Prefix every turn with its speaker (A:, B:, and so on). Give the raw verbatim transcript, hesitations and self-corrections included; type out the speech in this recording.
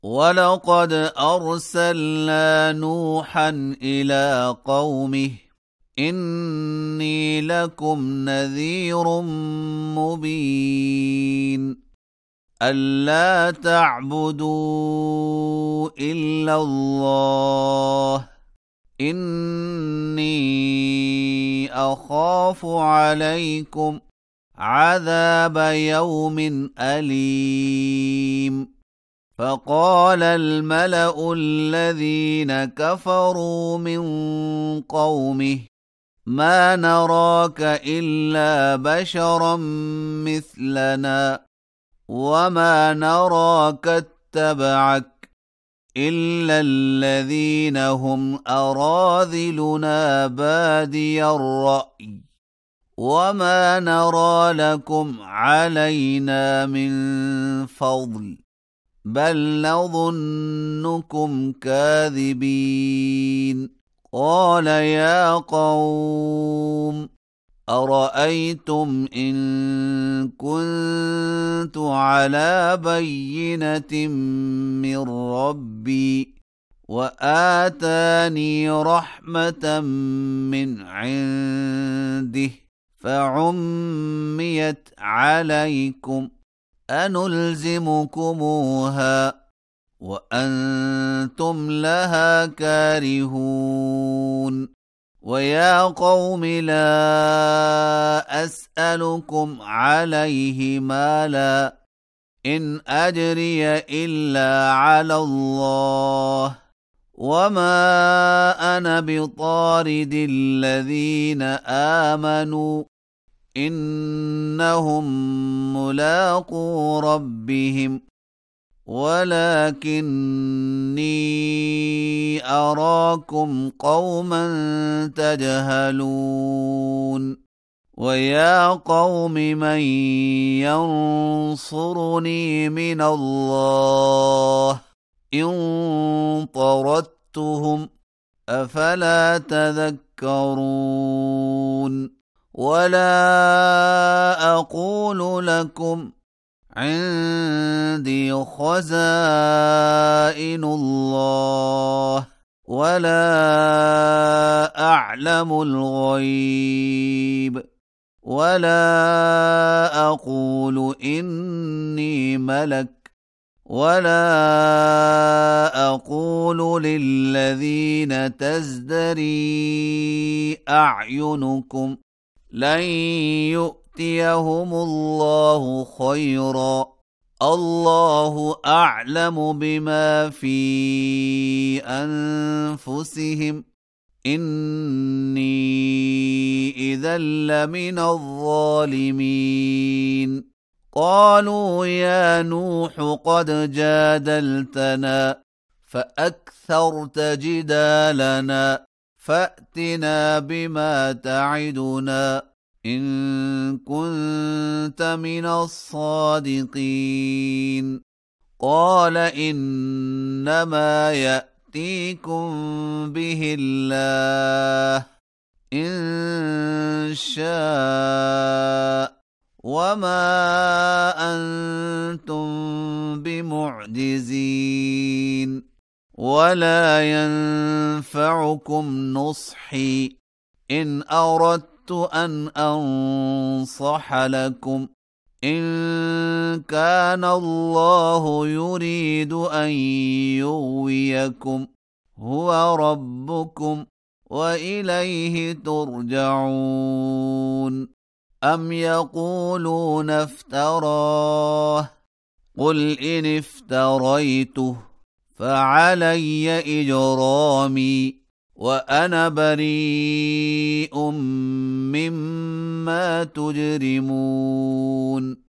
A: ولقد أرسلنا نوحا إلى قومه إني لكم نذير مبين ألا تعبدوا إلا الله إني أخاف عليكم عذاب يوم أليم فقال الملأ الذين كفروا من قومه ما نراك إلا بشرا مثلنا وما نراك اتبعك إلا الذين هم أراذلنا بادي الرأي وما نرى لكم علينا من فضل بل نظنكم كاذبين قال يا قوم أرأيتم إن كنت على بينة من ربي وآتاني رحمة من عنده فعميت عليكم أنلزمكموها وأنتم لها كارهون ويا قوم لا أسألكم عليه مالا إن أجري إلا على الله وما أنا بطارد الذين آمنوا إنهم ملاقو ربهم ولكني أراكم قوما تجهلون ويا قوم من ينصرني من الله إن طردتهم أفلا تذكرون ولا أقول لكم عندي خزائن الله ولا أعلم الغيب ولا أقول إني ملك ولا أقول للذين تزدري أعينكم لن يؤتيهم الله خيرا الله أعلم بما في أنفسهم إني إذا لمن الظالمين قالوا يا نوح قد جادلتنا فأكثرت جدالنا فأتنا بما تعدنا إن كنت من الصادقين قال إنما يأتيكم به الله إن شاء وما أنتم بمعجزين ولا ينفعكم نصحي إن أردت أن أنصح لكم إن كان الله يريد أن يغويكم هو ربكم وإليه ترجعون أم يقولون افتراه قل إن افتريته فعلي إجرامي وأنا بريء مما تجرمون